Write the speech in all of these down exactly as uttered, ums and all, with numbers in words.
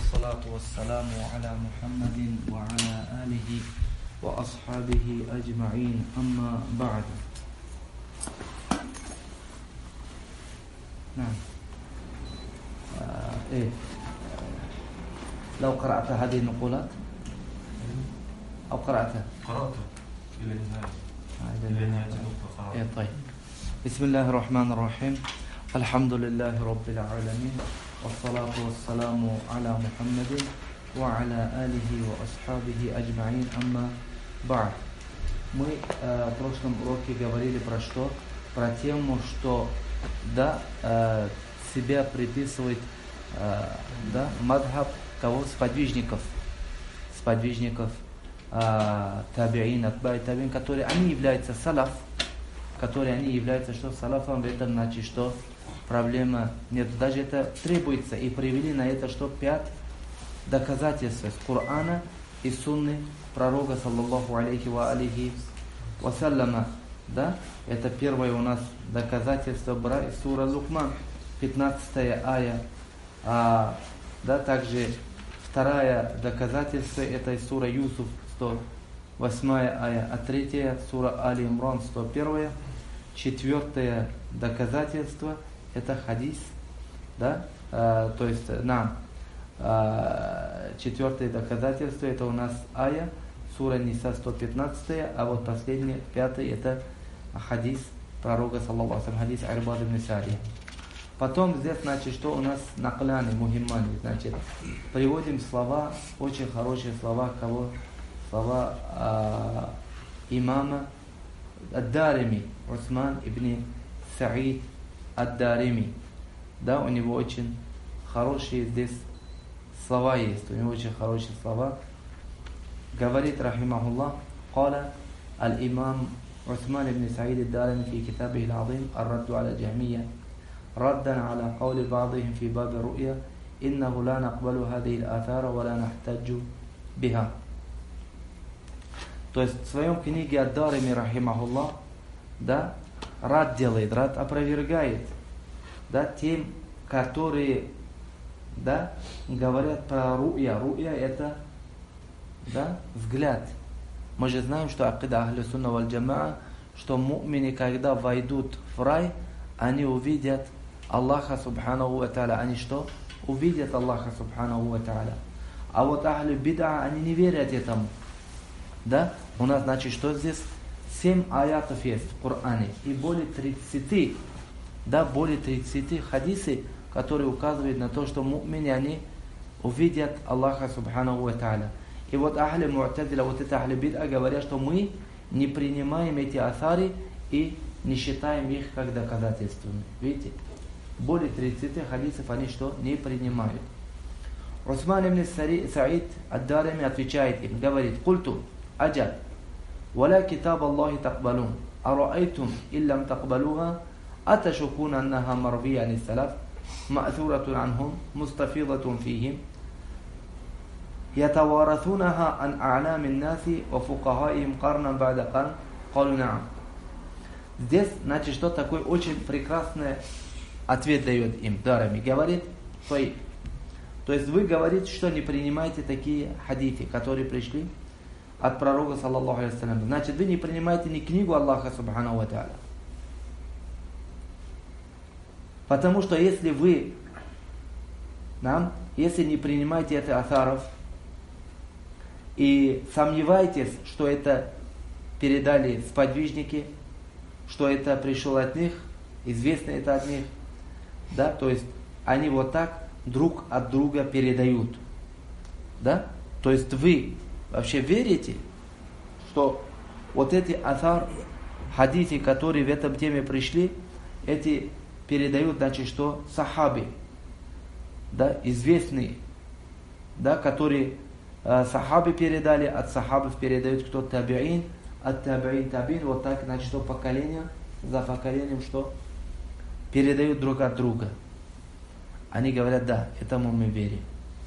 والصلاة والسلام على محمد وعلى آله وأصحابه أجمعين أما بعد. نعم. آه إيه لو قرأت هذه النقولات أو قرأتها؟ قرأتها إلى النهاية. إلى النهاية. إيه طيب. بسم الله الرحمن الرحيم. الحمد لله رب العالمين والصلاة والسلام على محمد وعلى آله وأصحابه أجمعين أما بعد. Мы э, в прошлом уроке говорили про что? Про тему, что да, э, себя приписывает э, да, мадхаб кого? Сподвижников. Сподвижников э, табиин, атбай табиин, которые они являются салаф, которые они являются что? Салафом, это значит, что проблема нет. Даже это требуется. И привели на это что? Пять доказательств из Корана и Сунны пророка, саллаллаху алейхи ва алейхи вассаляма. Да? Это первое у нас доказательство бра из сура Лукман, пятнадцатая ая. А, да, также второе доказательство это из сура Юсуф, сто восьмая ая. А третье сура Али Имран, сто первая. Четвертое доказательство это хадис, да, а, то есть нам а, четвертое доказательство это у нас ая, сура Ниса сто пятнадцатая, а вот последнее, пятое это хадис пророка, саллаллаху алейхи ва саллям, хадис Арбад ибн Сария. Потом здесь, значит, что у нас накляны, мухиммани, значит, приводим слова, очень хорошие слова, кого? Слова а, имама Ад-Дарими, Усман ибн Саид Ад-Дарими. Да, у него очень хорошие здесь слова есть, у него очень хорошие слова. Говорит, рахимахуллах, قال الإمام عثمان بن سعيد الدارمي في كتابه العظيم الرد على الجهمية ردا على قول بعضهم في باب الرؤيا إنه لا نقبل هذه الآثار ولا نحتج بها. То есть в своем книге Ад-Дарими, рахимахуллах, да, рад делает, рад опровергает, да, тем, которые, да, говорят про ру'я. Ру'я это, да, взгляд. Мы же знаем, что акида ахлю сунна валь джамаа, что му'мины, когда войдут в рай, они увидят Аллаха субханаху ва тааля. Они что? Увидят Аллаха субханаху ва тааля. А вот ахлю бид'a, они не верят этому. Да? У нас, значит, что здесь? Семь аятов есть в Коране. И более тридцати, да, более тридцати хадисы, которые указывают на то, что му'мины, они увидят Аллаха субханаху ва тааля. И вот ахли му'тазиля, вот это ахли бид'a говорят, что мы не принимаем эти асари и не считаем их как доказательствами. Видите? Более тридцати хадисов они что? Не принимают. Усман ибн Саид Ад-Дарими отвечает им, говорит, «Культу, аджаб, валя китаб Аллахи такбалун, араайтум иллам такбалуха, аташукун аннаха марвия ани салаф, ма'тhuратун анхум, мустафидатун фихим, ятаваратунаха ан а'ламин наси, ва фукахаим карнан ба'да карн, калу на'ам». Здесь, значит, что такой очень прекрасный ответ дает им Дарами. Говорит, свои. То есть вы говорите, что не принимаете такие хадисы, которые пришли от пророка, саллаллаху алейхи ва саллям. Значит, вы не принимаете ни книгу Аллаха, субханаху ва тааля. Потому что если вы, нам, если не принимаете это асаров и сомневаетесь, что это передали сподвижники, что это пришло от них, известно это от них, да, то есть они вот так друг от друга передают, да, то есть вы вообще верите, что вот эти асар, хадисы, которые в этом теме пришли, эти передают, значит, что сахаби, да, известные, да, которые э, сахаби передали, от сахабов передают кто? Табиин, от табиин табиин, вот так, значит, что поколение за поколением, что передают друг от друга. Они говорят, да, этому мы верим.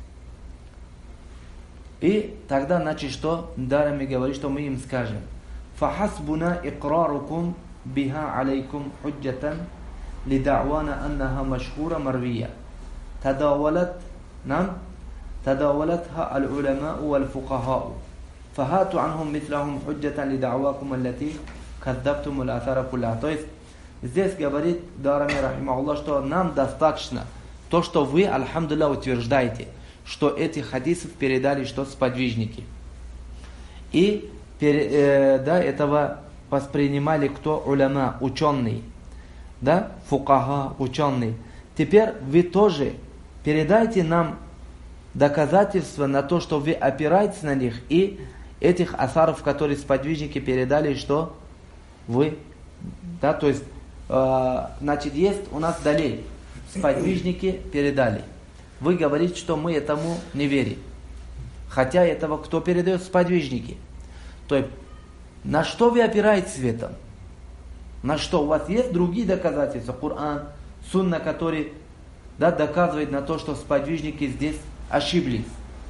И тогда, значит, что Дарами говорит, что мы им скажем, فَحَسْبُنَا إِقْرَارُكُمْ بِهَا عَلَيْكُمْ حُجَّةً لِدَعْوَانَا أَنَّهَا مَشْهُورَ مَرْوِيَّةً تَدَاوَلَتْ нам تداولتها العلماء والفقهاء فهاتوا عنهم مثلهم حجة لدعواكم التي كذبتم الآثار كلها. То есть здесь говорит Дарами рахимахуллах, что нам достаточно то, что вы, альхамдулилля, утверждаете, что эти хадисы передали что сподвижники. И э, да, этого воспринимали кто? Уляма, ученый. Да? Фукаха, ученый. Теперь вы тоже передайте нам доказательства на то, что вы опираетесь на них, и этих асаров, которые сподвижники передали, что вы, да, то есть, э, значит, есть у нас далее, сподвижники передали. Вы говорите, что мы этому не верим. Хотя этого кто передает? Сподвижники. То есть, на что вы опираетесь в этом? На что? У вас есть другие доказательства? Коран, сунна, который, да, доказывает на то, что сподвижники здесь ошиблись.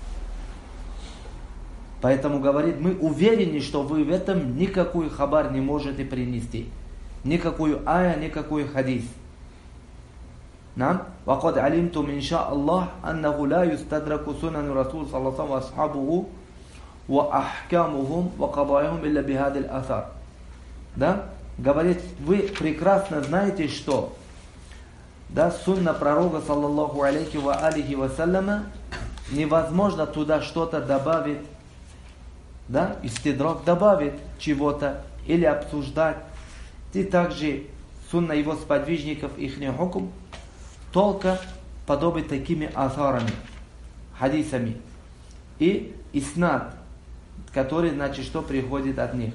Поэтому говорит, мы уверены, что вы в этом никакой хабар не можете принести. Никакую ая, никакой хадис. Нам, وَقَدْ عَلِمْتُمْ إِنْ شَاءَ اللَّهِ أَنَّهُ لَا يُسْتَدْرَكُ سُنَنُ رَسُولِ صلى الله عليه وسلم وَأَصْحَابُهُ وَأَحْكَامُهُمْ وَقَضَائِهُمْ إِلَّا بِهَذِا الْأَثَرِ. Да? Говорит, вы прекрасно знаете, что да, сунна пророка, саллаллаху алейхи ва алихи вассаляма, невозможно туда что-то добавить, да, истидрак добавить чего-то или обсуждать. И также сунна его сподвижников, ихний хукм, только подобны такими асарами, хадисами. И иснад, который, значит, что приходит от них.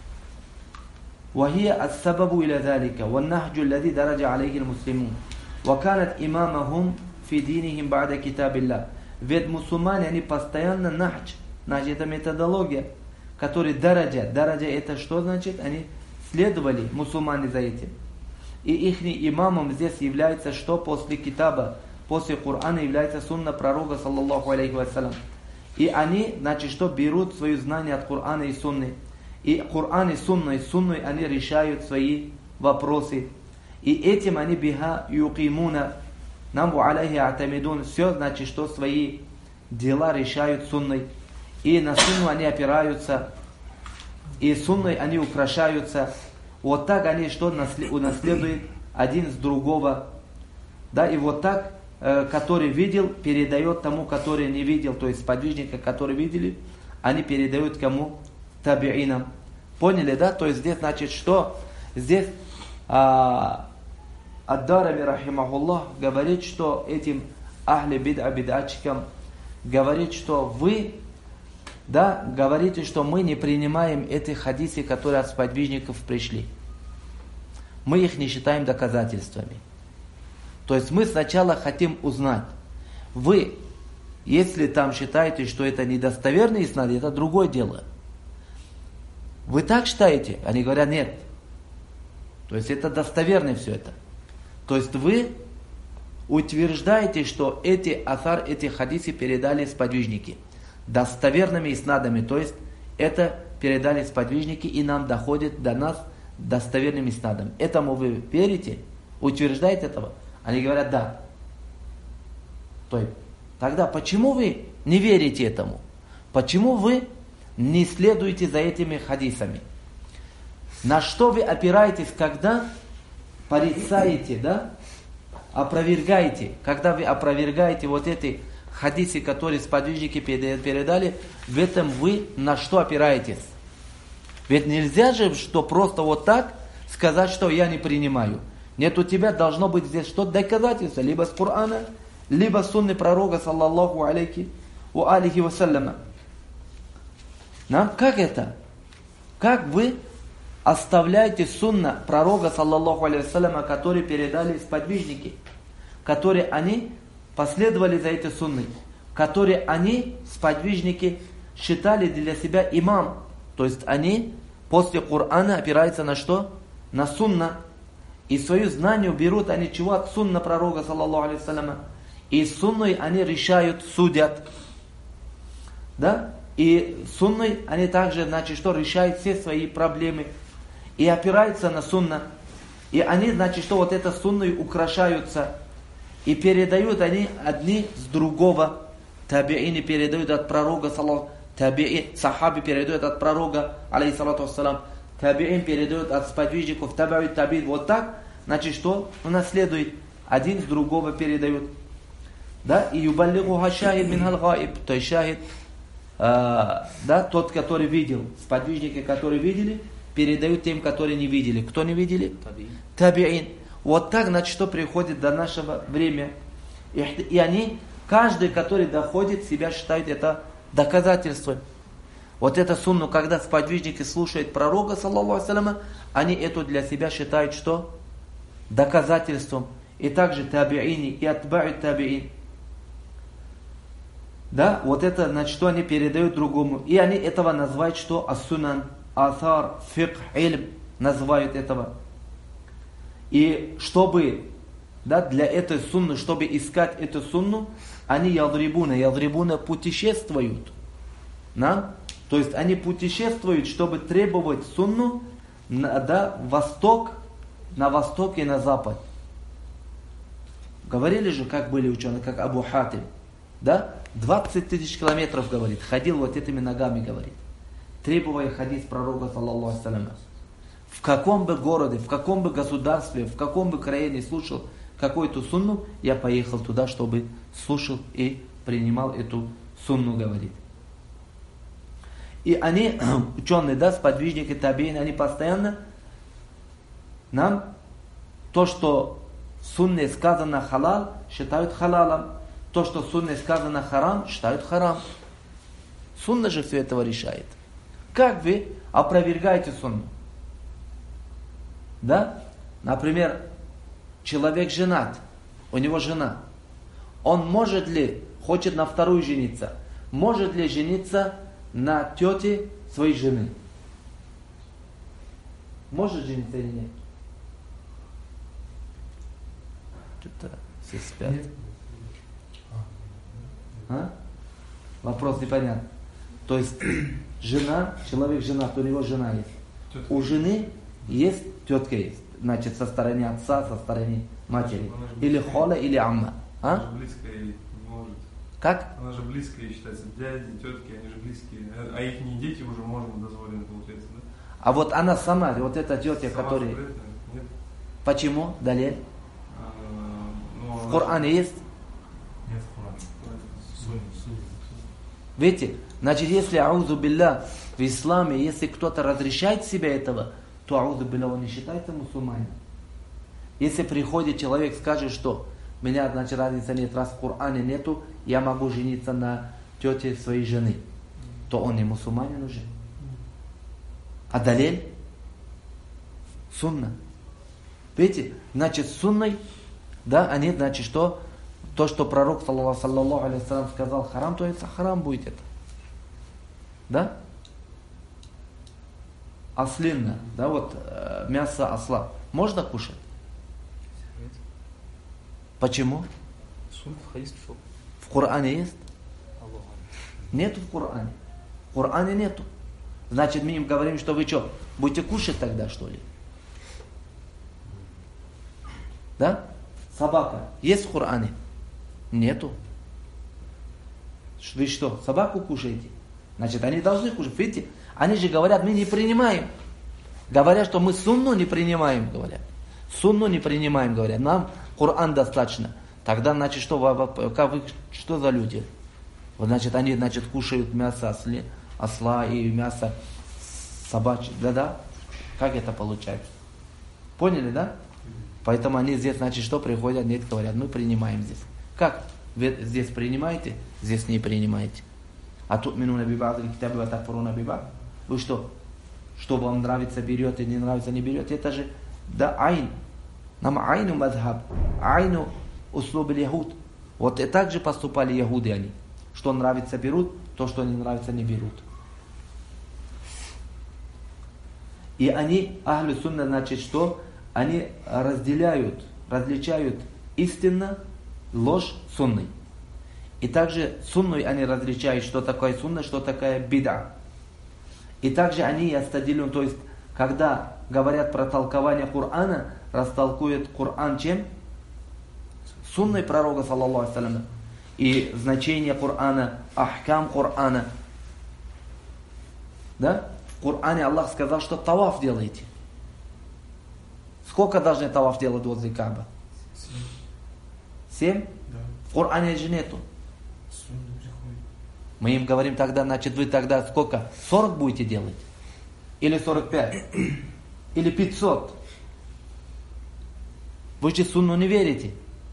وهي السبب إلى ذلك والنهج الذي درج عليه المسلمون وكانت إمامهم في دينهم بعد كتاب الله. Ведь мусульмане, они постоянно нахдж, значит, это методология, которая дараджа. Дараджа это что значит? Они следовали, мусульмане, за этим. И их имамом здесь является что? После китаба, после Корана является сунна пророка, саллаллаху алейхи вассалям. И они, значит, что берут свои знания от Корана и сунны. И Коран и сунной, сунной они решают свои вопросы. И этим они биха юкимуна нам алейхи атамидун. Все, значит, что свои дела решают сунной. И на сунну они опираются. И сунной они украшаются. Вот так они что унаследуют один с другого. Да, и вот так, э, который видел, передает тому, который не видел. То есть сподвижника, которые видели, они передают кому? Табиинам. Поняли, да? То есть здесь, значит, что? Здесь а, Ад-Дарами рахимахуллах говорит, что этим ахли бид'a бид'атчикам говорит, что вы, да, говорите, что мы не принимаем эти хадисы, которые от сподвижников пришли. Мы их не считаем доказательствами. То есть мы сначала хотим узнать. Вы, если там считаете, что это недостоверный иснад, это другое дело. Вы так считаете? Они говорят, нет. То есть это достоверно все это. То есть вы утверждаете, что эти асар, эти хадисы передали сподвижники. Достоверными иснадами. То есть это передали сподвижники и нам доходит до нас достоверным иснадом. Этому вы верите? Утверждаете этого? Они говорят, да. То есть, тогда почему вы не верите этому? Почему вы не следуйте за этими хадисами? На что вы опираетесь, когда порицаете, да? Опровергаете. Когда вы опровергаете вот эти хадисы, которые сподвижники передали, в этом вы на что опираетесь? Ведь нельзя же, что просто вот так сказать, что я не принимаю. Нет, у тебя должно быть здесь что-то доказательство, либо с Корана, либо с сунны пророка, саллаллаху алейхи ва алихи вассаляма. Нам как это? Как вы оставляете сунна пророка, саллаллаху алейхи вассаляма, который передали сподвижники, которые они последовали за этой сунной, которые они, сподвижники, считали для себя имам. То есть они после Корана опираются на что? На сунна. И свою знание берут они чего? От сунна пророка, саллаллаху алейхи вассаляма. И сунной они решают, судят. Да? И сунной они также, значит, что решают все свои проблемы. И опираются на сунна. И они, значит, что вот это сунной украшаются. И передают они одни с другого. табиини передают от пророка, табиин, сахаби передают от пророка, алейхиссалату вассалам, табиин передают от сподвижников, табиин, табиин. Вот так, значит, что унаследует, один с другого передают. Да, и юбаллигуха шахид минхал гаиб, то есть шахид, а, да, тот, который видел, сподвижники, которые видели, передают тем, которые не видели. Кто не видели? Табиин. Вот так, значит, что приходит до нашего времени. И, и они, каждый, который доходит, себя считают это доказательством. Вот это сунну, когда сподвижники слушают пророка, саллаллаху алейхи вассаляма, они это для себя считают, что? Доказательством. И также табиини и атба'у табиин. Да, вот это, значит, что они передают другому. И они этого называют, что ас-сунан, асар, фикх, ильм, называют этого. И чтобы, да, для этой сунны, чтобы искать эту сунну, они ядрибуна, ядрибуна путешествуют. Да? То есть они путешествуют, чтобы требовать сунну на, да, восток, на восток и на запад. Говорили же, как были ученые, как Абу Хатим. Да? двадцать тысяч километров, говорит, ходил вот этими ногами, говорит, требуя хадис пророка, саллаллаху алейхи вассалям. В каком бы городе, в каком бы государстве, в каком бы крае не слушал какую-то сунну, я поехал туда, чтобы слушал и принимал эту сунну, говорит. И они, ученые, да, сподвижники, табиин, они постоянно нам то, что в сунне сказано халал, считают халалом. То, что в сунне сказано харам, считают харам. Сунна же все этого решает. Как вы опровергаете сунну? Да? Например, человек женат, у него жена. Он может ли, хочет на вторую жениться, может ли жениться на тете своей жены? Может жениться или нет? Что-то все спят. А? Вопрос непонятный. То есть жена, человек женат, у него жена есть. Тетка. У жены есть тетка есть. Значит, со стороны отца, со стороны матери. Или хола, или амма. А? Она же близкая не может. Как? Она же близкая считается. Дяди, тетки, они же близкие. А их не дети уже можно дозволены, получается, да? А вот она сама, вот эта тетя, сама которая... Нет. Почему? Далее. А, ну, в Коране же... есть? Нет, в Коране. Видите? Значит, если аузу билля в исламе, если кто-то разрешает себе этого, то аузу билля он не считается мусульманином. Если приходит человек, скажет, что меня, значит, разницы нет, раз в Коране нету, я могу жениться на тете своей жены, то он не мусульманин уже. А далее? Сунна. Видите? Значит, сунной, да, они, значит, что? То, что пророк, саллаллаху алейхи вассалям, сказал харам, то это харам будет это. Да? Ослина, да, вот э, мясо осла. Можно кушать? Почему? В Коране есть? Нету в Коране. В Коране нету. Значит, мы им говорим, что вы что, будете кушать тогда, что ли? Да? Собака есть в Коране? Нету. Вы что, собаку кушаете? Значит, они должны кушать. Видите? Они же говорят, мы не принимаем. Говорят, что мы сунну не принимаем, говорят. Сунну не принимаем, говорят. Нам Коран достаточно. Тогда, значит, что, как вы, что за люди? Вот, значит, они, значит, кушают мясо осли, осла и мясо собачье. Да-да? Как это получается? Поняли, да? Поэтому они здесь, значит, что приходят, нет, говорят, мы принимаем здесь. Как? Вы здесь принимаете, здесь не принимаете. А тут минуна бибад или китабы ватакфуруна бибад. Вы что? Что вам нравится, берете, не нравится, не берете. Это же, да, айн. Нам айну мазхаб, айну услуб яхуд. Вот и так же поступали яхуды они. Что нравится, берут, то, что не нравится, не берут. И они, ахлю сунна, значит, что? Они разделяют, различают истинно ложь сунной. И также сунной они различают, что такое сунна, что такое бида. И также они ястадилюн, то есть, когда говорят про толкование Корана, растолкуют Коран чем? Сунной пророка, саллаллаху алейхи вассалям. и значение Корана, ахкам Корана. Да? В Коране Аллах сказал, что таваф делайте. Сколько должны таваф делать возле Кааба? Семь? Да. В Коране же нету. Мы им говорим тогда, значит, вы тогда сколько? сорок будете делать? Или сорок пять? Или пятьсот? Вы же сунну не верите.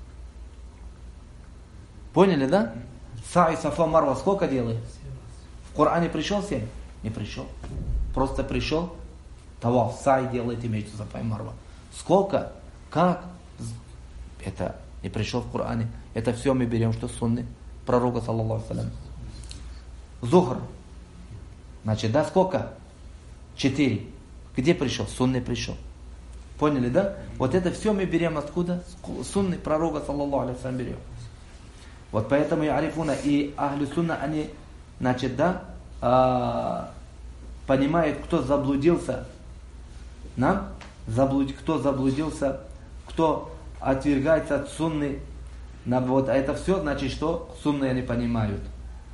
Поняли, да? Са'i, Сафа, Марва сколько делает? В Коране пришел семь? Не пришел. Просто пришел. Таваф, Са'i делает, имеется Сафа и Марва. Сколько? Как? Это не пришел в Коране. Это все мы берем, что сунны пророка, саллаллаху алейхи ва саллям. Зухр. Значит, да, сколько? Четыре. Где пришел? Сунны пришел. Поняли, да? Вот это все мы берем откуда? Сунны пророка, саллаллаху алейхи ва саллям, берем. Вот поэтому и арифуна, и ахлю сунна, они, значит, да, а, понимают, кто заблудился. Нам? Заблуд... Кто заблудился, кто отвергается от сунны. Вот, а это все значит, что сунны они понимают.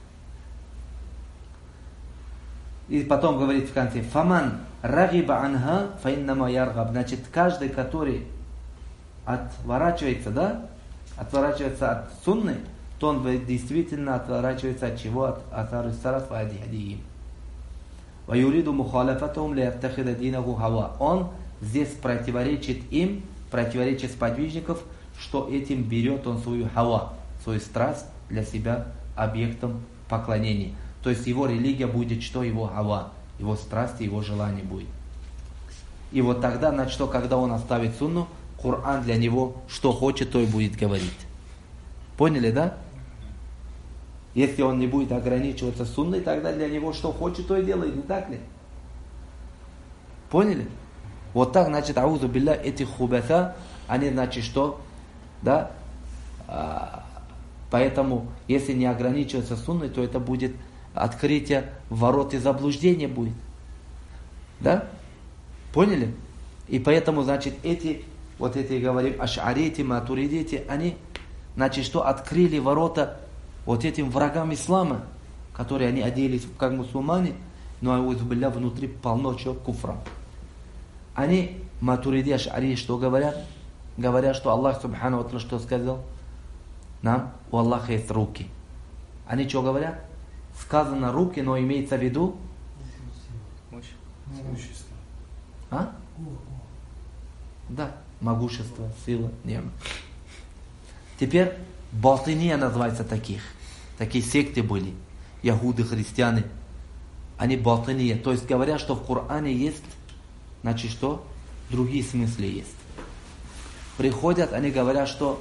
И потом говорит в конце, «Фаман рагиба анха фаиннама яргаб». Значит, каждый, который отворачивается, да, отворачивается от сунны, то он действительно отворачивается от чего? От атару сараф ва адихадиим. «Ва юриду мухалафатахум лияттахида динаху хава». Он здесь противоречит им, противоречит сподвижников, что этим берет он свою хава, свою страсть для себя объектом поклонения. То есть его религия будет что? Его хава, его страсть, его желание будет. И вот тогда, значит, что, когда он оставит сунну, Коран для него что хочет, то и будет говорить. Поняли, да? Если он не будет ограничиваться сунной, тогда для него что хочет, то и делает, не так ли? Поняли? Вот так, значит, аузу билля, эти хубата, они, значит, что? Да? А, поэтому, если не ограничиваться сунной, то это будет открытие ворот и заблуждения будет. Да? Поняли? И поэтому, значит, эти, вот эти, говорим, аш'арити, матуридити, они, значит, что открыли ворота вот этим врагам ислама, которые они оделись как мусульмане, но аузу билля, внутри полно чего? Куфра. Они, матуриди, аш'ари, что говорят? Говорят, что Аллах, субхану ва тааля, что сказал? Нам, у Аллаха есть руки. Они что говорят? Сказано руки, но имеется в виду? Могущество. А? Да, могущество, сила, небо. Теперь батыния называется таких. Такие секты были. Яхуды, христиане. Они батыния. То есть говорят, что в Коране есть, значит что? Другие смыслы есть. Приходят, они говорят, что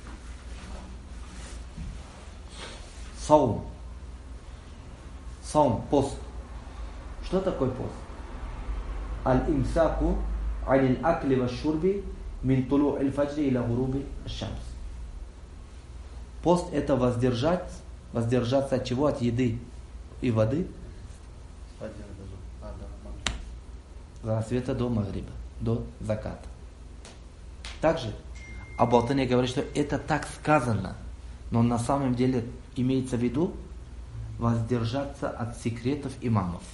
саум. Саум, пост. Что такое пост? Аль-имсаку анил акли ва шурби мин тулу аль-фаджри иля гуруби аш-шамс. Пост это воздержать, воздержаться от чего? От еды и воды. С рассвета до магриба, до заката. Также Аб-Батыни говорит, что это так сказано, но на самом деле имеется в виду воздержаться от секретов имамов.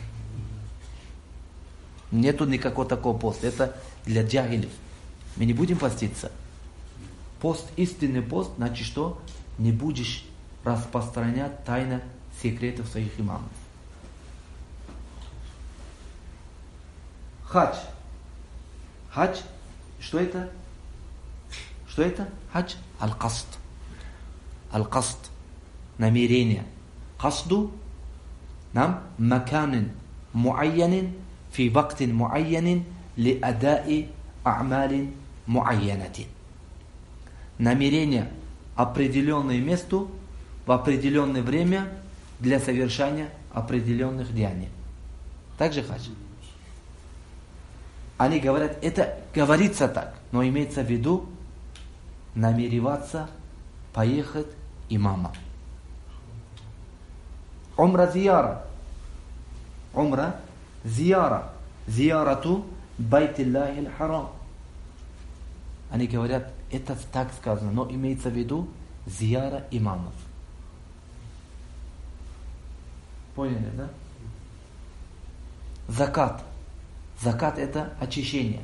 Нету никакого такого поста. Это для джахилев. Мы не будем поститься. Пост, истинный пост, значит что? Не будешь распространять тайны секретов своих имамов. Хадж. Хадж. Что это? Что это? Хадж. Аль-Каст. Аль-Каст. Намерение. Касду. Нам. Маканин. Муайянин. في وقت معين لأداء أعمال معينة. Намерение определенное месту в определенное время для совершения определенных деяний. Так же хадж. Они говорят, это говорится так, но имеется в виду намереваться поехать имама. Умра зияра. Умра зияра. Зиярату байтиллахи харам. Они говорят, это так сказано, но имеется в виду зияра имамов. Поняли, да? Закат. Закат это очищение.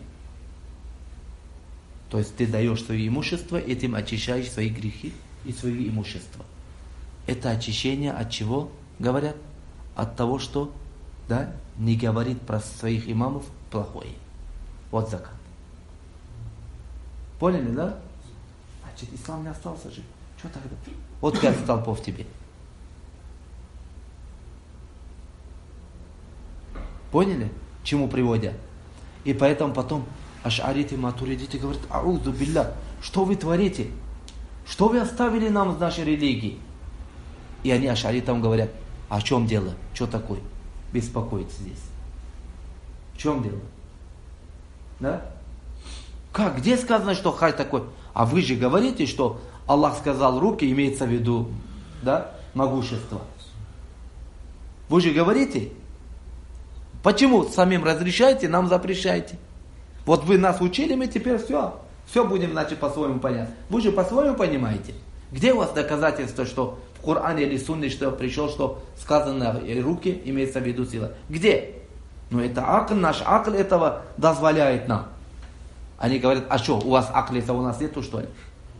То есть ты даешь свое имущество, этим очищаешь свои грехи и свое имущество. Это очищение от чего, говорят? От того, что да, не говорит про своих имамов плохое. Вот закат. Поняли, да? Значит, ислам не остался же. Что тогда? Вот пять столпов тебе. Поняли? К чему приводят? И поэтому потом аш'ариты, матуридиты говорят: аузу билля, что вы творите? Что вы оставили нам из нашей религии? И они аш'аритам говорят: а в чем дело? Что такое? Беспокоиться здесь. В чем дело? Да? Как? Где сказано, что хадж такой? А вы же говорите, что Аллах сказал руки, имеется в виду, да, могущество. Вы же говорите. Почему самим разрешаете, нам запрещаете? Вот вы нас учили, мы теперь все. Все будем, значит, по-своему понять. Вы же по-своему понимаете. Где у вас доказательство, что в Коране или Сунне, что пришел, что сказано руки, имеется в виду сила? Где? Ну это акл, наш акл этого дозволяет нам. Они говорят: а что, у вас акл, это у нас нету, что ли?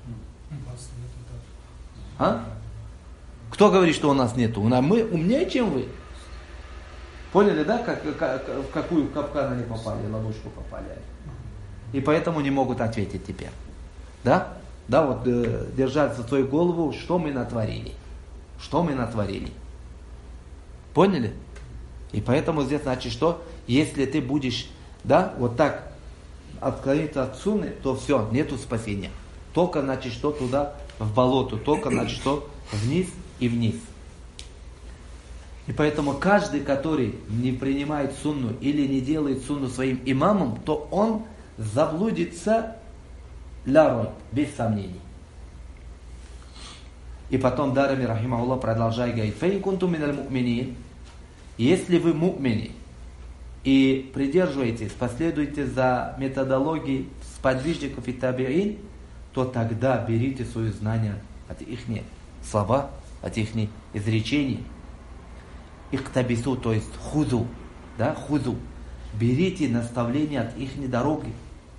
А? Кто говорит, что у нас нету? Мы умнее, чем вы. Поняли, да, как, как, в какую капкан они попали, ловушку попали. И поэтому не могут ответить теперь. Да? Да, вот э, держать за свою голову, что мы натворили. Что мы натворили. Поняли? И поэтому здесь, значит, что? Если ты будешь, да, вот так отклониться от сунны, то все, нету спасения. Только, значит, что туда, в болото, только, значит, что вниз и вниз. И поэтому каждый, который не принимает сунну или не делает сунну своим имамом, то он заблудится лярой, без сомнений. И потом Дарами рахимахуллах продолжает говорить: «Фаин кунтум миналь му'минин», если вы му'мини и придерживаетесь, последуете за методологией сподвижников и табиин, то тогда берите свое знание от их слова, от их изречений. Ихтабису, то есть хузу, да, хузу. Берите наставления от их дороги.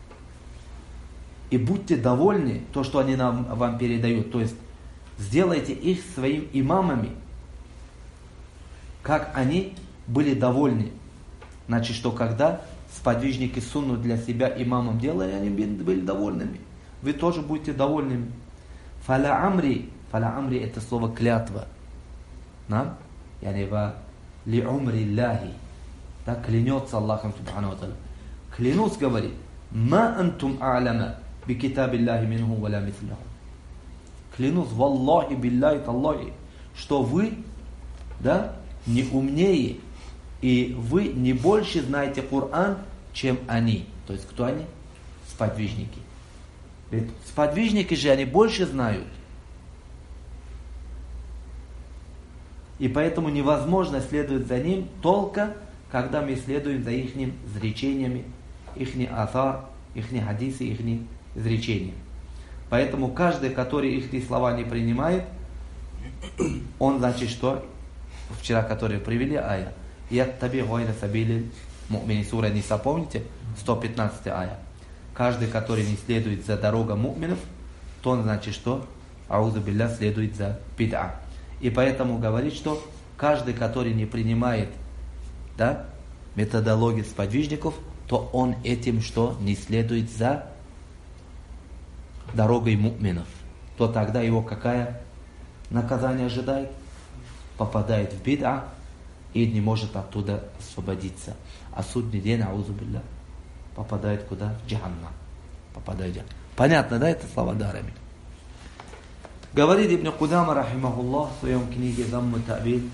И будьте довольны то, что они нам, вам передают. То есть сделайте их своими имамами, как они были довольны. Значит, что когда сподвижники сунну для себя имамом делали, они были довольными. Вы тоже будете довольными. Фаля амри, фаля амри это слово клятва. Да? Yani ва ли умри Аллахи, да, клянется Аллахом Субхану ва Тааля. Клянусь, говорит: ма антум а'ляма би китаби Аллахи минху ва ла мислаху. Клянусь, валлахи билляхи таллахи, что вы, да, не умнее и вы не больше знаете Коран, чем они. То есть кто они? Сподвижники. Ведь сподвижники же они больше знают. И поэтому невозможно следовать за ним только когда мы следуем за их изречениями, их асар, их хадисы, их изречения. Поэтому каждый, который их слова не принимает, он, значит, что? Вчера, которые привели ая. Яттаби гайра сабили му'мини, сура Ниса, помните? сто пятнадцатая ая. Каждый, который не следует за дорогой му'минов, то он, значит, что? Аузу билля, следует за бид'a. И поэтому говорит, что каждый, который не принимает, да, методологию сподвижников, то он этим что? Не следует за дорогой му'минов. То тогда его какая наказание ожидает? Попадает в бид'a и не может оттуда освободиться. А судный день, аузу билля, попадает куда? В джаханнам. Попадает в джаханнам. Понятно, да, это слова дарами? Говорит Ибн Кудама, рахимахуллах, в своем книге «Замму Та'биль».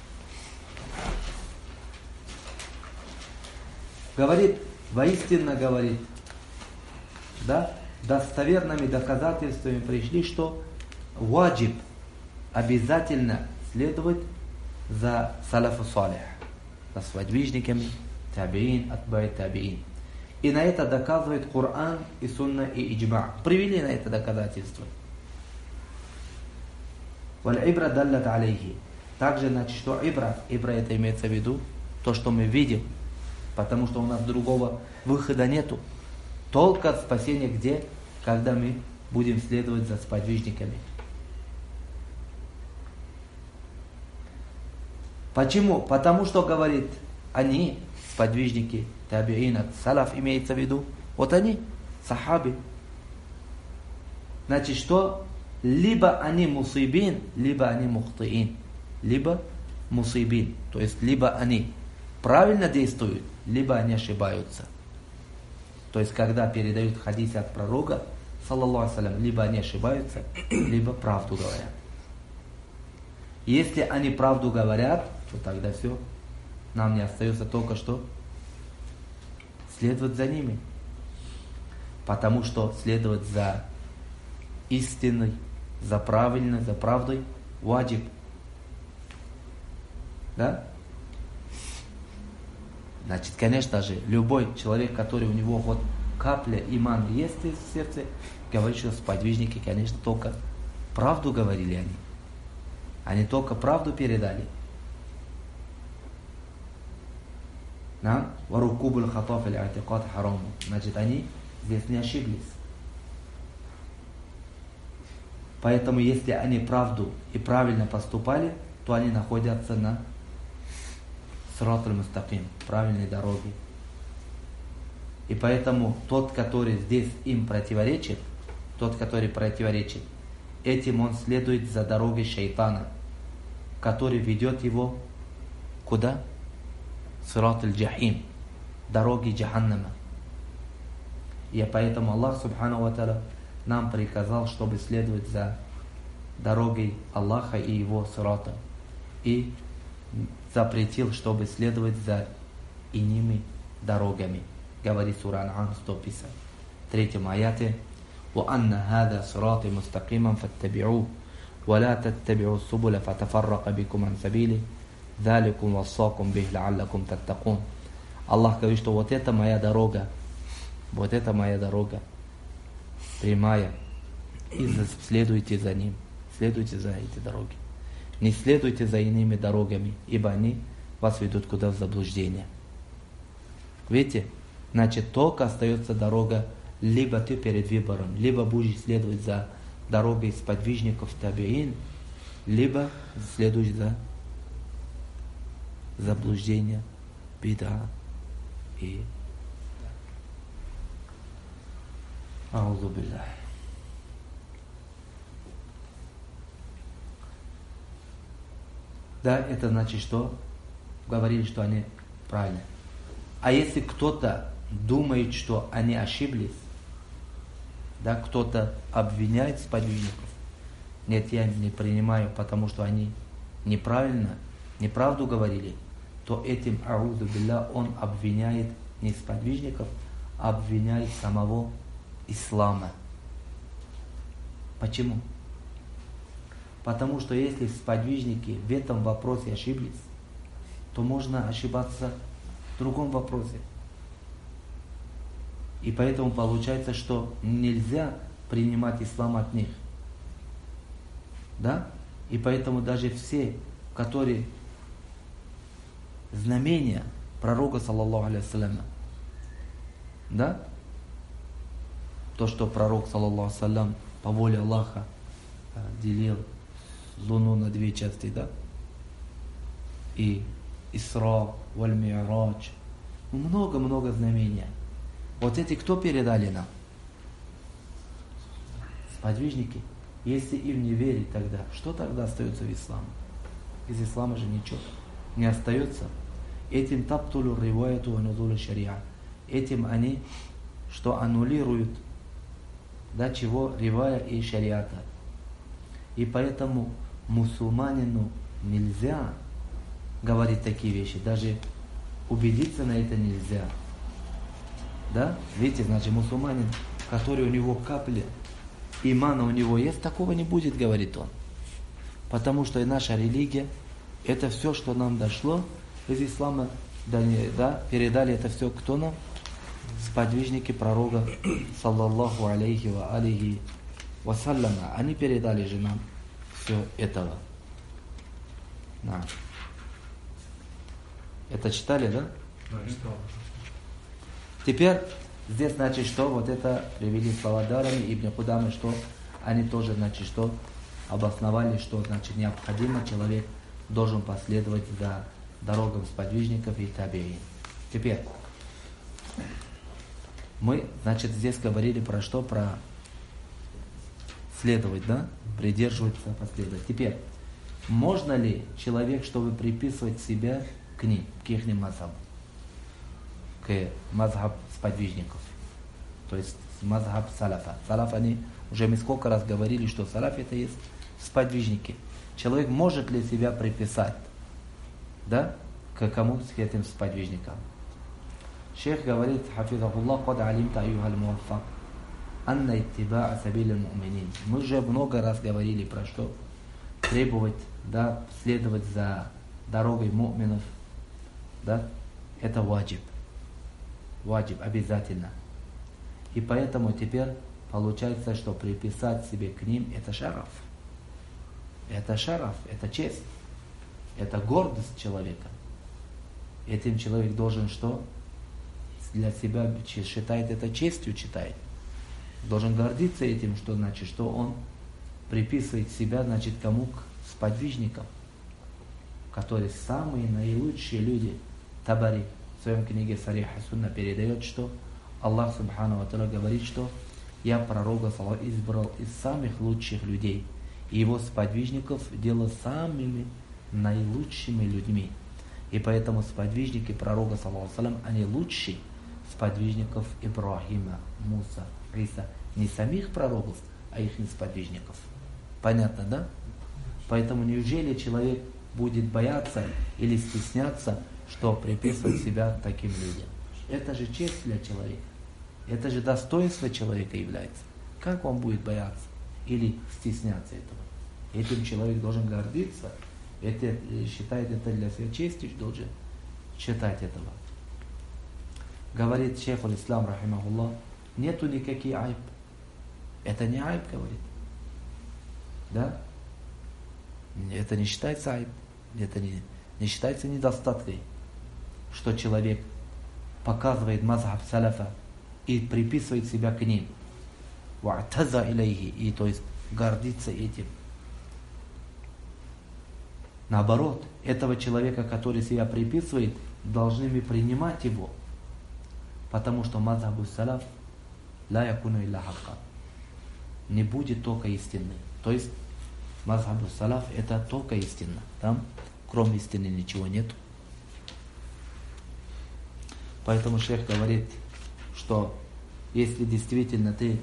Говорит, воистинно говорит, да, достоверными доказательствами пришли, что ваджиб обязательно следовать за салафу салих, за сподвижниками, табиин, атбай табиин. И на это доказывает Коран и Сунна и Иджма. Привели на это доказательство. Валь-ибра даллат алейхи. Также, значит, что ибра? Ибра это имеется в виду то, что мы видим. Потому что у нас другого выхода нету. Только спасение где? Когда мы будем следовать за сподвижниками. Почему? Потому что, говорит, они, сподвижники, табиина, салаф имеется в виду. Вот они, сахаби. Значит, что? Либо они мусибин, либо они мухтиин. Либо мусибин. То есть, либо они правильно действуют, либо они ошибаются. То есть, когда передают хадисы от пророка, саллаллаху алейхи, либо они ошибаются, либо правду говорят. Если они правду говорят, то тогда все. Нам не остается только что следовать за ними. Потому что следовать за истиной, за правильной, за правдой ваджиб. Да? Значит, конечно же, любой человек, который у него вот капля имана есть в сердце, говорит, что сподвижники, конечно, только правду говорили они. Они только правду передали. Да? Варукубуль хатаф или атикат хараму. Значит, они здесь не ошиблись. Поэтому, если они правду и правильно поступали, то они находятся на сират аль-мустаким, правильной дороге. И поэтому тот, который здесь им противоречит, тот, который противоречит, этим он следует за дорогой шайтана, который ведет его куда? Сират аль-джахим, дороги джаханнама. И поэтому Аллах субхану ва тааля нам приказал, чтобы следовать за дорогой Аллаха и его сирата. И запретил, чтобы следовать за иными дорогами. Говорит сура Ан'ам сто пятьдесят третьем аяте: وَأَنَّ هَذَا صِرَاطِ مُسْتَقِيمًا فَاتَّبِعُوهُ وَلَا تَتَّبِعُوا السُّبُلَ فَتَفَرَّقَ بِكُمْ عَنْ سَبِيلِهِ ذَلِكُمْ وَصَّاكُمْ بِهِ لَعَلَّكُمْ تَتَّقُونَ. Аллах говорит, что вот это моя дорога, вот это моя дорога, прямая, и следуйте за ним, следуйте за эти дороги. Не следуйте за иными дорогами, ибо они вас ведут куда в заблуждение. Видите? Значит, только остается дорога, либо ты перед выбором, либо будешь следовать за дорогой сподвижников табиин, либо следуешь за заблуждение, бида и аузу биллах. Да, это значит, что говорили, что они правильно. А если кто-то думает, что они ошиблись, да, кто-то обвиняет сподвижников, нет, я не принимаю, потому что они неправильно, неправду говорили, то этим, аузу билля, он обвиняет не сподвижников, а обвиняет самого ислама. Почему? Потому что если сподвижники в этом вопросе ошиблись, то можно ошибаться в другом вопросе. И поэтому получается, что нельзя принимать ислам от них. Да? И поэтому даже все, которые знамения пророка, саллаллаху алейхи вассаляма, да? То, что пророк, саллаллаху алейхи вассалям, по воле Аллаха делил луну на две части, да? И Исра, Валь-Ми'радж, много-много знамений. Вот эти кто передали нам? Сподвижники. Если им не верить тогда, что тогда остается в исламе? Из ислама же ничего не остается. Этим таптулу риваяту ванудулу шариа. Этим они, что аннулируют, да, чего? Ривая и шариата. И поэтому мусульманину нельзя говорить такие вещи, даже убедиться на это нельзя. Да? Видите, значит, мусульманин, который у него капли имана у него есть, такого не будет, говорит он. Потому что и наша религия, это все, что нам дошло из ислама, да, да, передали это все кто нам? Сподвижники пророка, саллаллаху алейхи ва алейхи вассаляма. Они передали же нам все этого. На. Это читали, да? Да, читал. Теперь здесь, значит, что вот это привели слова Дарами, Ибн Кудамы, что они тоже, значит, что обосновали, что, значит, необходимо человек должен последовать за дорогам сподвижников и табиин. Теперь мы, значит, здесь говорили про что? Про следовать, да? Придерживаться, последовать. Теперь, можно ли человек, чтобы приписывать себя к ним, к их мазхабу, к мазхаб сподвижников, то есть мазхаб салафа. Салаф, они, уже мы сколько раз говорили, что салаф это есть сподвижники. Человек может ли себя приписать, да, к кому, к этим сподвижникам? Шейх говорит, хафизахуллах, кад алимта аюхаль муаффак, анна иттибаа сабиль муминин. Мы уже много раз говорили про что? Требовать, да, следовать за дорогой му'минов, да, это ваджиб. Ваджиб, обязательно. И поэтому теперь получается, что приписать себе к ним это шараф. Это шараф, это честь. Это гордость человека. Этим человек должен что? Для себя считает это честью, читает. Должен гордиться этим, что значит, что он приписывает себя, значит, кому? К сподвижникам, которые самые наилучшие люди. Табари в своем книге Сарих Сунна передает, что Аллах Субхану ва Тааля говорит, что я пророка избрал из самых лучших людей, и его сподвижников делал самыми наилучшими людьми. И поэтому сподвижники пророка, они лучшие сподвижников Ибрахима, Муса, Иса. Не самих пророков, а их сподвижников. Понятно, да? Поэтому неужели человек будет бояться или стесняться, что приписывать себя таким людям? Это же честь для человека. Это же достоинство человека является. Как он будет бояться или стесняться этого? Этим человек должен гордиться. Это, считает это для себя честью, должен считать этого. Говорит шейх аль-Ислам, рахимахуллах, нету никаких айб. Это не айб, говорит. Да? Это не считается айб. Это не, не считается недостаткой, что человек показывает мазхаб салафа и приписывает себя к ним. Ва'таза илейхи, и то есть гордится этим. Наоборот, этого человека, который себя приписывает, должны мы принимать его. Потому что мазхабу салаф ла якуну илля хакка, не будет только истинный. То есть мазхабу салаф это только истина. Там кроме истины ничего нет. Поэтому шейх говорит, что если действительно ты,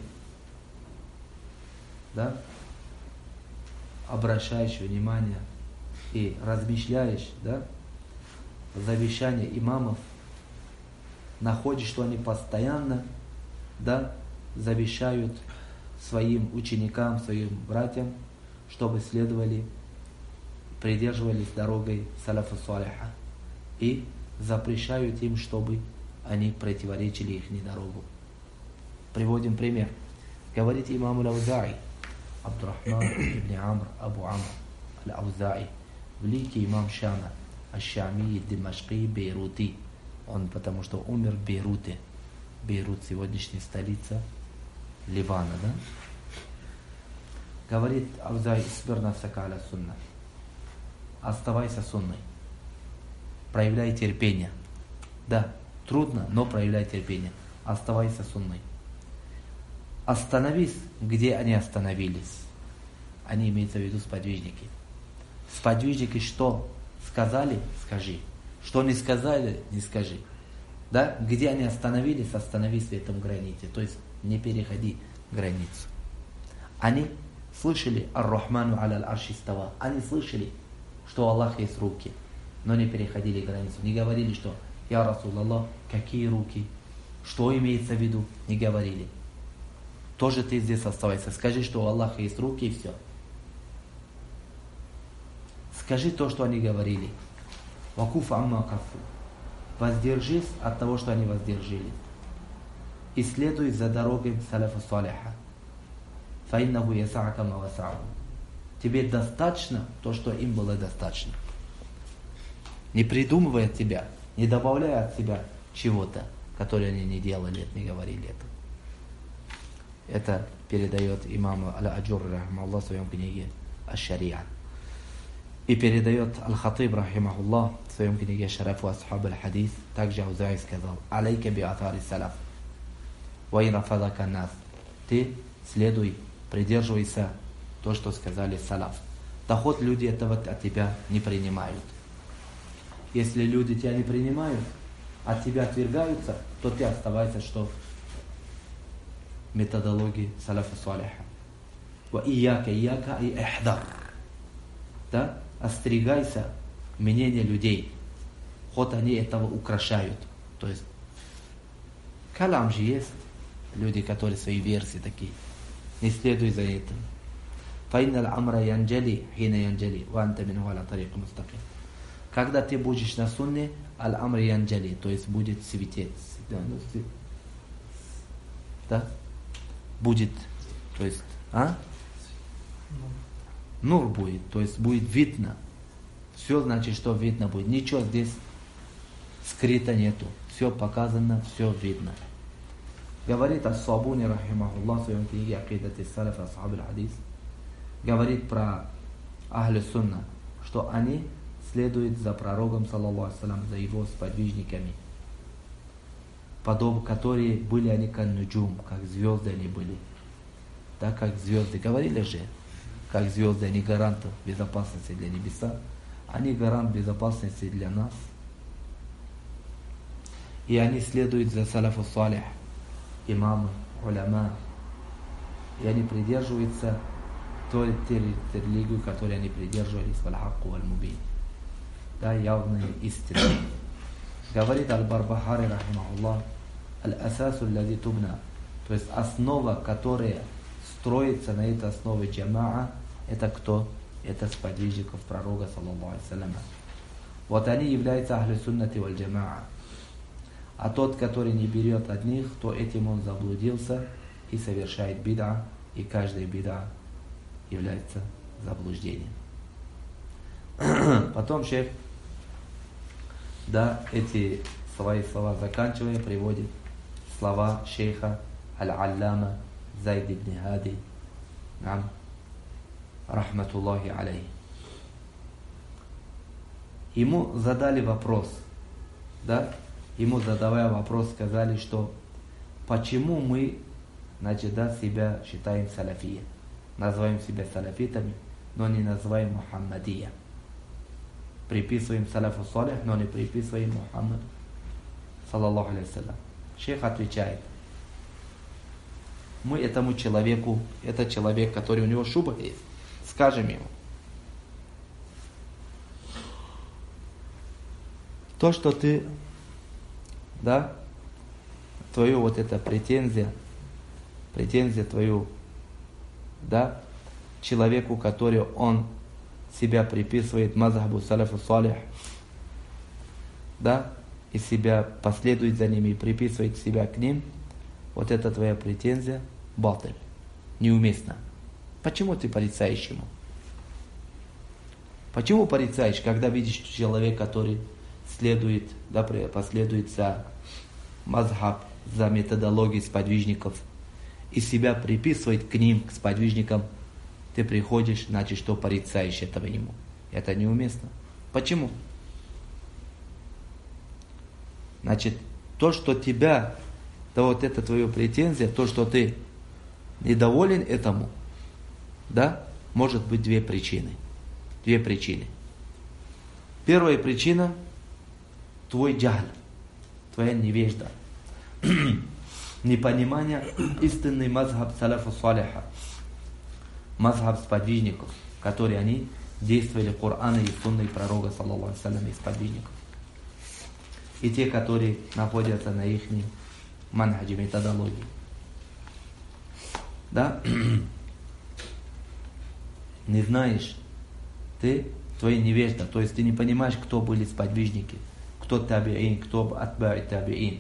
да, обращаешь внимание и размышляешь, да, завещания имамов, находишь, что они постоянно, да, завещают своим ученикам, своим братьям, чтобы следовали, придерживались дорогой салафа салиха, и запрещают им, чтобы они противоречили их дорогу. Приводим пример. Говорит имам Аль-Аузаи, Абдурахман ибн Амр Абу Амр Аль-Аузаи, великий имам Шама, Аш-Шами, Димашки, Бейрути. Он потому что умер в Бейруте. Бейрут сегодняшняя столица Ливана, да? Говорит Аузаи, исбир нафсака аля сунна. Оставайся сунной. Проявляй терпение. Да, трудно, но проявляй терпение. Оставайся сунной. Остановись, где они остановились. Они имеются в виду сподвижники. Сподвижники что сказали, скажи. Что не сказали, не скажи. Да? Где они остановились, остановись в этом границе. То есть не переходи границу. Они слышали Ар-Рахману аля арши става. Они слышали, что у Аллаха есть руки, но не переходили границу. Не говорили, что Я Расул-Аллах, какие руки, что имеется в виду, не говорили. Тоже ты здесь оставайся. Скажи, что у Аллаха есть руки, и все. Скажи то, что они говорили. Вакуф амма кафу. Воздержись от того, что они воздержали. И следуй за дорогой салафа салиха. Фаиннаху яса'ака ма васa'аху. Тебе достаточно то, что им было достаточно. Не придумывая от тебя, не добавляя от себя чего-то, которое они не делали, не говорили это. Это передает имам Аль-Аджур, рахимахуллах, в своем книге Аш-Шариа. И передает Аль-Хатиб, рахимахуллах, в своем книге Шарафу Асхаб Аль-Хадис. Также Аузаи сказал: алейка би атари салаф, ва ин рафадака нас. Ты следуй, придерживайся то, что сказали салаф. Доход люди этого от тебя не принимают. Если люди тебя не принимают, от тебя отвергаются, то ты оставайся что? Методологии салафа салиха. Ва ияка ияка и эхдар. Да? Остерегайся мнения людей. Хоть они этого украшают. То есть, калам же есть люди, которые свои версии такие. Не следуй за этим. Файнал амра янджали, хина янджали, ва анта минху аля тарик мустаким. Когда ты будешь на сунне, аль-амр янджали, то есть будет светить. Да? Будет, то есть, а? Нур будет, то есть будет видно. Все значит, что видно будет. Ничего здесь скрыто нету. Все показано, все видно. Говорит Ас-Сабуни, рахимахуллах, в своем книге Акидат ас-Салаф Асхаб аль-Хадис, говорит про Ахлю Сунна, что они следуют за пророком, саллаллаху алейхи ва саллям, за его сподвижниками, подобные, которые были они как нуджум, как звезды они были. Да, как звезды. Говорили же, как звезды, они гарант безопасности для небеса, они гарант безопасности для нас. И они следуют за салафу салих, имамы, уляма. И они придерживаются той религии, которой они придерживались, валь-хакку валь-мубин. Да, явные истины. Говорит Аль-Барбахари, рахимахуллах, аль-асасу аллади тубна, то есть основа, которая строится на этой основе джамаа, это кто? Это сподвижников пророка, саллаллаху алейхи ва саллям. Вот они являются ахлю суннати валь джамаа. А тот, который не берет от них, то этим он заблудился и совершает бида, и каждая бида является заблуждением. Потом шейх, да, эти свои слова заканчивая, приводит слова шейха Аль-Аллама Зайд ибн Хади, нам, рахматуллахи алейхи. Ему задали вопрос, да, ему задавая вопрос, сказали, что почему мы, значит, да, себя считаем салафия, называем себя салафитами, но не называем Мухаммадия. Приписываем салафу салих, но не приписываем Мухаммаду, саллаллаху алейхи ва саллям. Шейх отвечает: мы этому человеку, это человек, который у него шуба есть, скажем ему: то, что ты, да, твою вот эта претензия, претензия твою, да, человеку, который он себя приписывает мазхабу салафу салих, да, и себя последует за ними и приписывает себя к ним, вот это твоя претензия батиль, неуместна. Почему ты порицаешь ему? Почему порицаешь, когда видишь человека, который следует, да, последует за мазхаб, за методологией сподвижников, и себя приписывает к ним, к сподвижникам, ты приходишь, значит, что порицаешь этого ему. Это неуместно. Почему? Значит, то, что тебя, то вот это твоя претензия, то, что ты недоволен этому, да, может быть две причины. Две причины. Первая причина – твой джахл, твоя невежда, непонимание истинный мазхаб салафу салиха, мазхаб сподвижников, которые они действовали Корана и сунной пророка, саллаллаху алейхи ва саллям, из сподвижников. И те, которые находятся на их манхаджи, методологии. Да? Не знаешь, ты, твои невежда, то есть ты не понимаешь, кто были сподвижники, кто табиин, кто атба'и табиин.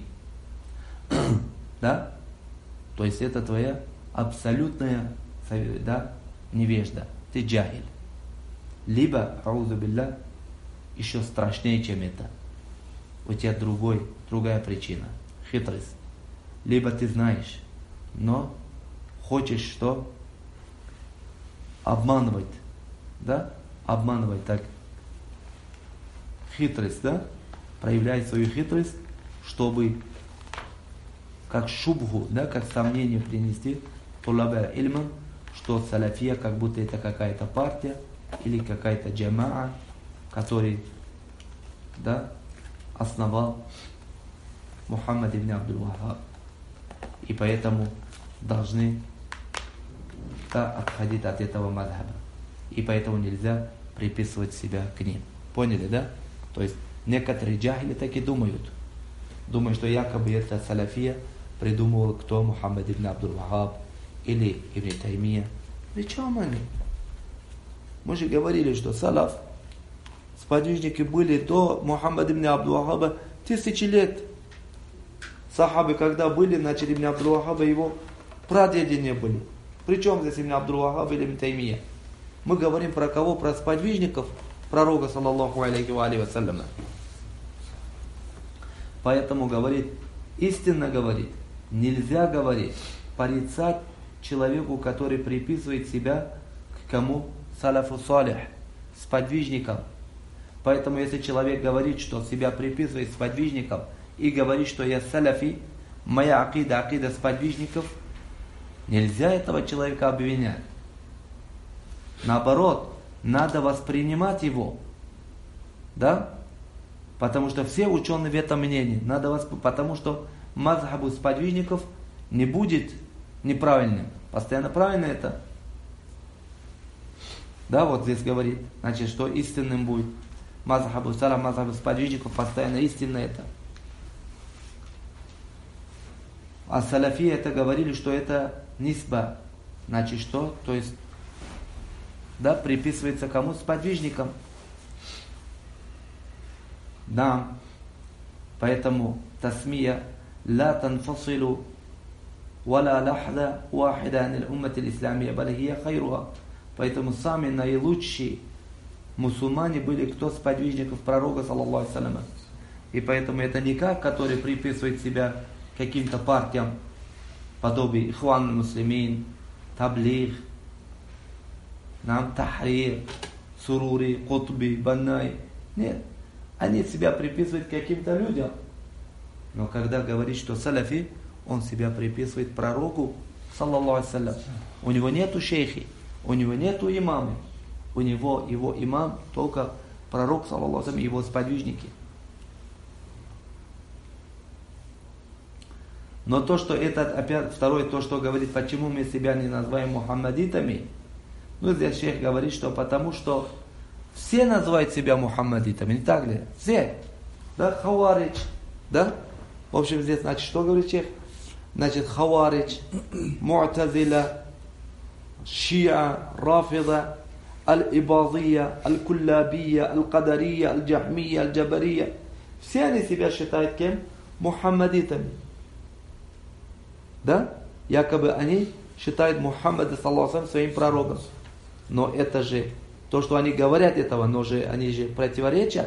Да? То есть это твоя абсолютная, да, невежда. ты джахиль. Либо, аузу билля, еще страшнее, чем это. У тебя другой, другая причина. Хитрость. Либо ты знаешь, но хочешь что? Обманывать. Да? Обманывать так. Хитрость, да? Проявляй свою хитрость, чтобы как шубху, да, как сомнение принести тулаба ильма, что салафия как будто это какая-то партия или какая-то джамаа, который, да, основал Мухаммад ибн Абдул-Ваххаб. И поэтому должны, да, отходить от этого мазхаба. И поэтому нельзя приписывать себя к ним. Поняли, да? То есть некоторые джахили так и думают. Думают, что якобы это салафия придумывал кто? Мухаммад ибн Абдул-Ваххаб или Ибн Таймия. Причем они? Мы же говорили, что салаф, сподвижники были до Мухаммада ибн Абдул-Ваххаба тысячи лет. Сахабы, когда были, начали ибн Абдул-Ваххаба, его прадеди не были. Причем здесь ибн Абдул-Ваххаб или Ибн Таймия? Мы говорим про кого? Про сподвижников пророка, саллаллаху алейхи ва алейхи вассаляма. Поэтому говорит, истинно говорит, нельзя говорить, порицать человеку, который приписывает себя к кому? Салафу салих, сподвижникам. Поэтому если человек говорит, что себя приписывает сподвижникам и говорит, что я салафи, моя акида, акида сподвижников, нельзя этого человека обвинять. Наоборот, надо воспринимать его. Да? Потому что все ученые в этом мнении. Надо восп... Потому что мазхабу сподвижников не будет неправильным. Постоянно правильно это. Да, вот здесь говорит. Значит, что истинным будет. Мазхабу салам, мазхабу сподвижников постоянно истинно это. А салафи это говорили, что это нисба. Значит, что? То есть, да, приписывается кому? Сподвижникам. Да. Поэтому тасмия لا تنفصل ولا لحظة واحدة عن الأمة الإسلامية بل هي خيرها. Поэтому сами наилучшие мусульмане были кто? Сподвижников пророка, саллаллаху алейхи ва саллям. И поэтому это не как, который приписывает себя каким-то партиям, подобие Ихван муслимин, Таблих, нам Тахрир, Сурури, Кутби, Баннай. Нет. Они себя приписывают каким-то людям. Но когда говорит, что салафи, он себя приписывает пророку, саллаллаху алейхи ва саллям. У него нету шейхи, у него нету имамы. У него его имам только пророк, саллаллаху алейхи ва саллям, и его сподвижники. Но то, что это, опять, второе, то, что говорит, почему мы себя не называем мухаммадитами, ну, здесь шейх говорит, что потому что все называют себя мухаммадитами, не так ли? Все. Да, хаваридж, да? В общем, здесь, значит, что говорит шейх? Значит, хаваридж, му'тазиля, шиа, рафида, аль-ибадия, аль-куллабия, аль-кадария, аль-джахмия, аль-джабария. Все они себя считают кем? Мухаммадитами. Да? Якобы они считают Мухаммада, саллаллаху алейхи ва саллям, своим пророком. Но это же, то, что они говорят этого, но же они же противоречат.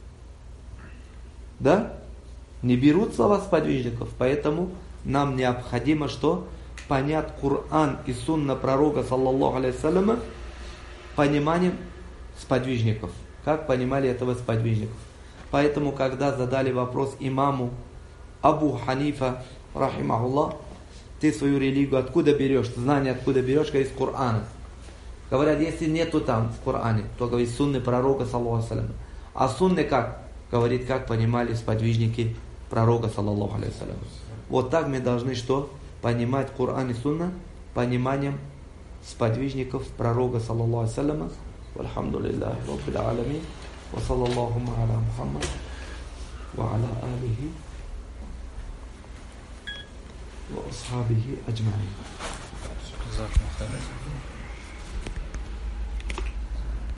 Да? Не берут слова сподвижников. Поэтому нам необходимо что? Понять Коран и сунна пророка, саллаллаху алейхи ва саллям, пониманием сподвижников. Как понимали этого сподвижников. Поэтому, когда задали вопрос имаму Абу Ханифа, рахимахуллах, ты свою религию откуда берешь, знание откуда берешь, говорит, из Корана. Говорят, если нету там в Коране, то говорит сунны пророка, саллаллаху алейхи ва саллям. А сунны как? Говорит, как понимали сподвижники пророка, саллаллаху алейхи ва саллям. Вот так мы должны что? Понимать Коран и сунна пониманием сподвижников пророка, саллаллаху алейхи ва саллям. Вальхамдулиллахи раббил аламин. Ва саллаллаху аля Мухаммад ва аля алихи وأصحابه أجمعين.